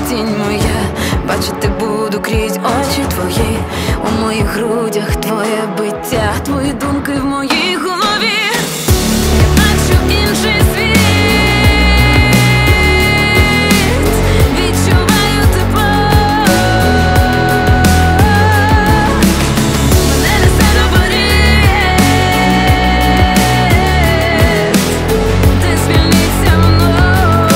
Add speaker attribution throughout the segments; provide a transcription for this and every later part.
Speaker 1: тінь моя, бачити буду крізь очі твої. У моїх грудях твоє биття, твої думки в моїй голові. Я бачу інший світ, відчуваю тепло, мене несе до воріт, ти звільниться мною.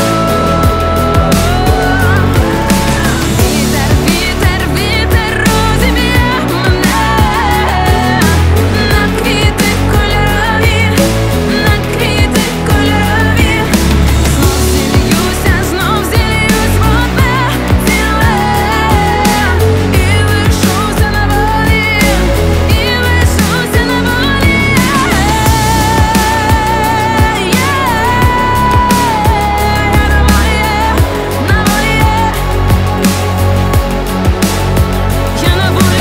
Speaker 1: Вітер, вітер, вітер розім'є мене на квіти кольорові, на квіти кольорові. Знов зільюсь в одне ціле, і лишуся на волі, і лишуся на волі. Я на волі.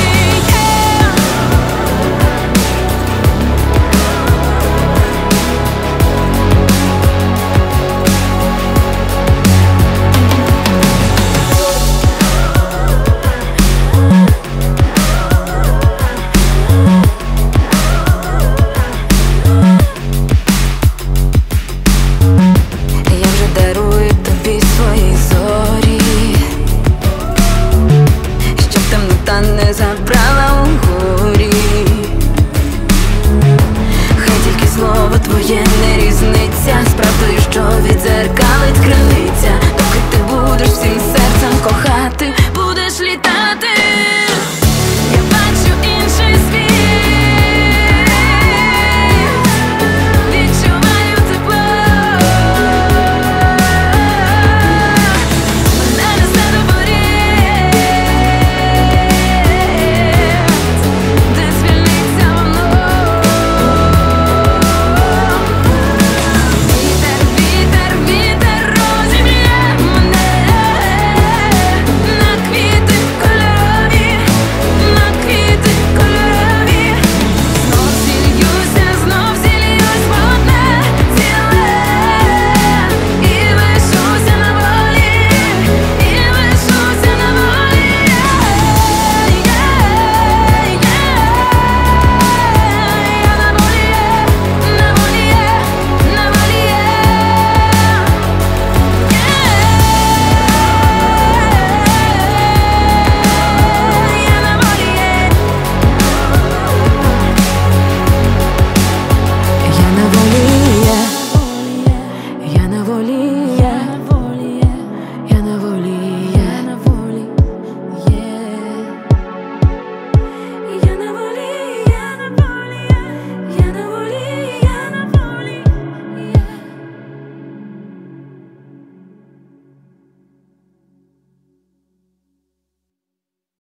Speaker 1: Я вже дарую тобі свої зорі, щоб темнота не забрала у горі. Хай тільки слово твоє не